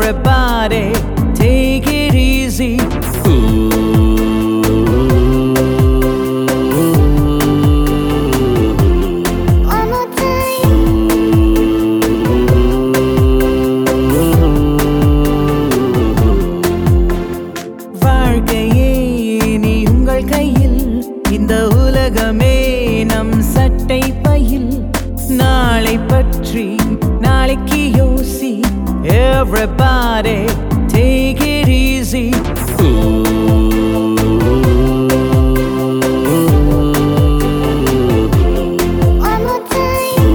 Everybody, take it easy. One more time. வாழ்க்கையே நீ உங்கள் கையில், இந்த உலகமே நம் சட்டை பையில். நாளை பற்றி நாளைக்கு யோசி. Everybody, take it easy. One more time.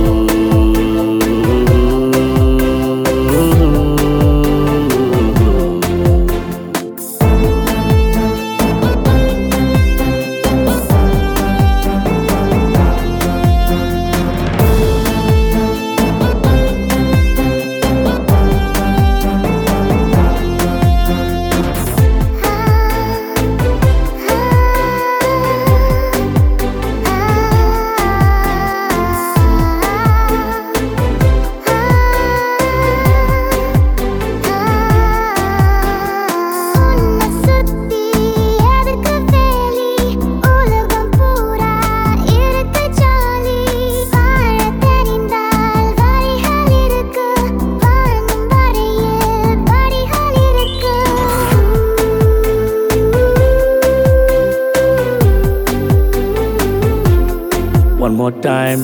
One more time.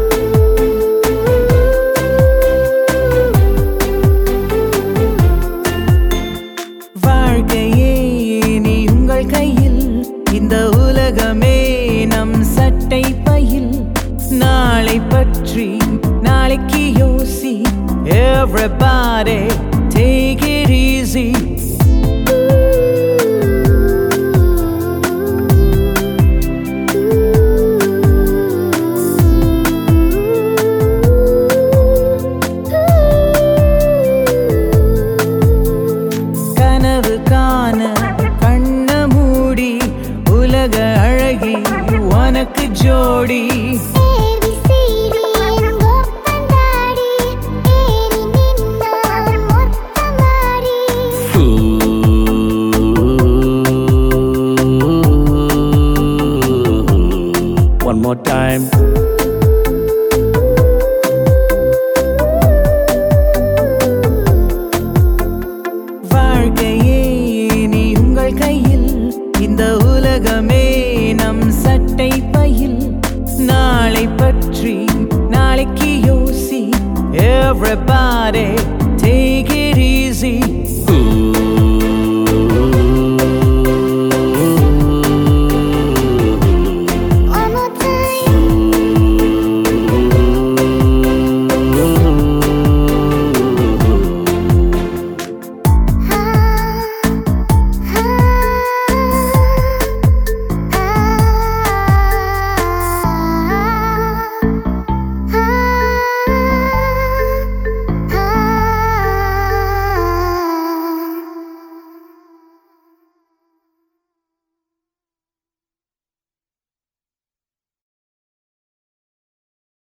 வாழ்க்கையே நீ உங்கள் கையில், இந்த உலகமே நம் சட்டை பையில். நாளை பற்றி நாளைக்கு யோசி. Everybody, take it easy. கனவு காண கண்ண மூடி, உலக அழகி உனக்கு ஜோடி.